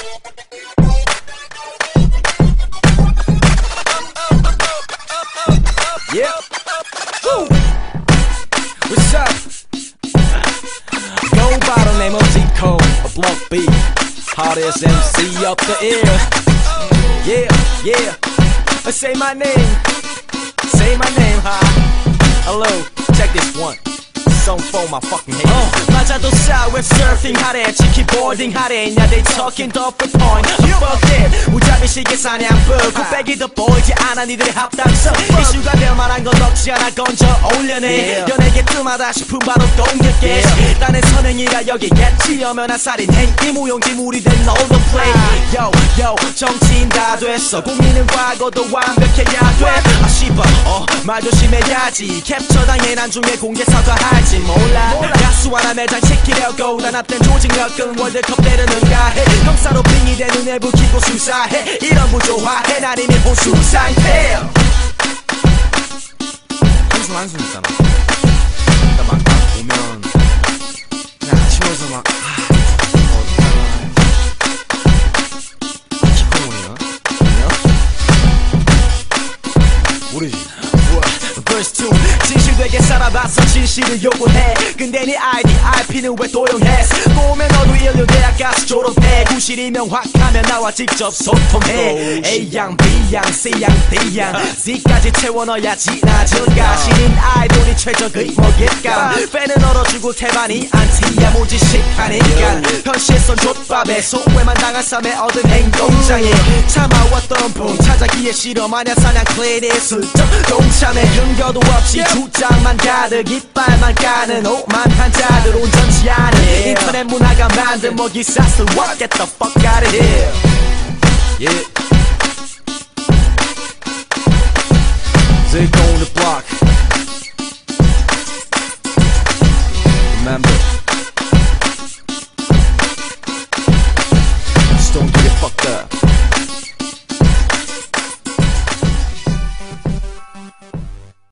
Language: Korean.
Yeah. Woo. What's up? Go by the name of Z-Code, a blunt beat, hottest MC up the air. Yeah, yeah. Say my name. Say my name, huh? Hello, check this one. Song for my fucking head. 맞아도 싸 웹 서핑 하래 치킨보딩 하래 냐 they talking the point. Fuck it. 무자비 시계 사냥법 굿배기 더 보이지 않아 니들의 합당성. 이슈가 될 만한 건 없지 않아 건져 올려내. 연예계 뜸하다 싶은 바로 동격계. 딴의 선행이가 여기겠지 엄연한 살인행 이무용지물이 된 all the play. Yo yo 정치인 다 됐어. 국민은 과거도 완벽해야 돼. 아 씨발 말 조심해야지. 캡처 당해 나중에 공개 사과할지 몰라. 가수 하나 매장 시키려고 단합된 조직력은 월드컵 때는 응가해. 형사로 빙의된 눈에 붉히고 수사해. 이런 부조화해 난 이미 보수 상태. 한숨 있잖아. 그러니까 막 보면 그냥 아쉬워서 막 기꺼머리나? 모르지. Verse 2 진실되게 살아봤어 진실을 요구해. 근데 네 아이디 RP는 왜 도용했어. 보면 너도 인류 대학 가서 졸업해. 구실이면 확 하면 나와 직접 소통해. A양 B양 C양 D양 Z까지 채워 넣어야지 나질까. 신인 아이돌이 최적의 먹잇감. 팬은 얼어주고 태반이 안티야 모지식하니까. 현실선 족밥에 소외만 당한 삶에 얻은 행동장애. 참아왔던 봄 찾아기에 실험하냐 사냥 클리닉 슬쩍 동참해. 근거도 없이 주장만 가득 이빨만 까는 오만 환자들 온전치 않은 인터넷 문화가 만든 뭐 기사스. What get the fuck out of here. Yeah.